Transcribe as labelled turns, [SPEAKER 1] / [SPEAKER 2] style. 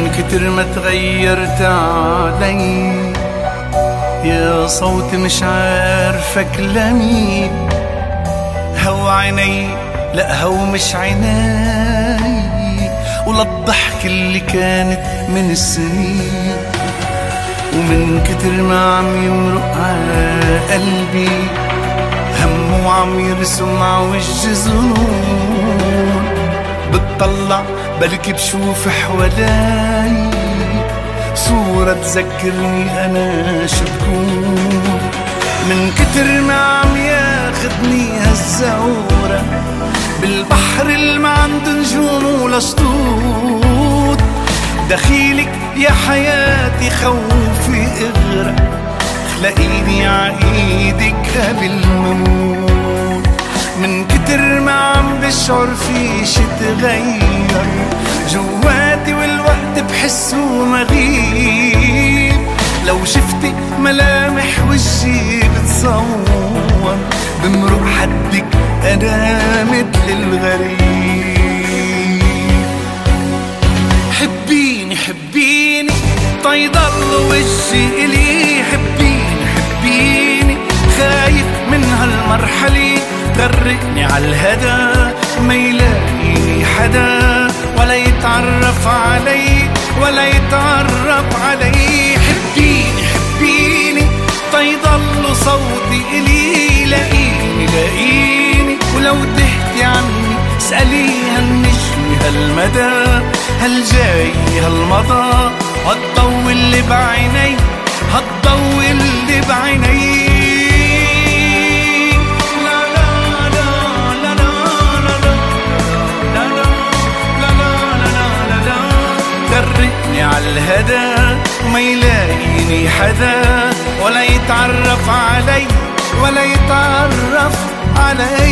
[SPEAKER 1] من كتر ما تغيرت علي يا صوتي مش عارفك لمين. هو عيني لا هو مش عيني، وللضحك اللي كانت من السنين. ومن كتر ما عم يمرق على قلبي هم وعم يرسم عوج ظنون. بتطلع بلكي بشوف حوالي صورة تذكرني أنا شو بكون. من كتر ما عم ياخدني هالزورة بالبحر اللي ما عنده نجوم ولا شطوط، دخيلك يا حياتي خوفي اغرق، خلقيني عايدك بالموت. من كتر ما عم بشعر في شي تغير جواتي والوقت بحسه مغيب. لو شفتي ملامح وجهي بتصور بمرق حدك أنا مثل الغريب. حبيني حبيني طيضل وجهي إلي، حبيني حبيني خايف من هالمرحلة تغرقني عالهدى، ما يلاقيني حدا ولا يتعرف علي ولا يتعرف علي. حبيني حبيني طيضل صوتي إلي، لاقيني لاقيني ولو تهتي عني اسألي هالنجم هالمدى هالجاي هالمضى، هالضو اللي بعيني هالضو اللي بعيني. غرقني عالهدى وما يلاقيني حدا ولا يتعرف علي ولا يتعرف علي.